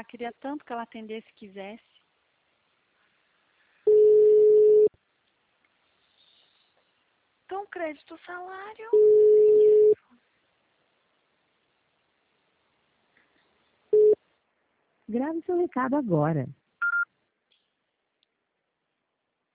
Ah, queria tanto que ela atendesse se quisesse. Então, crédito, salário. Grave seu recado agora.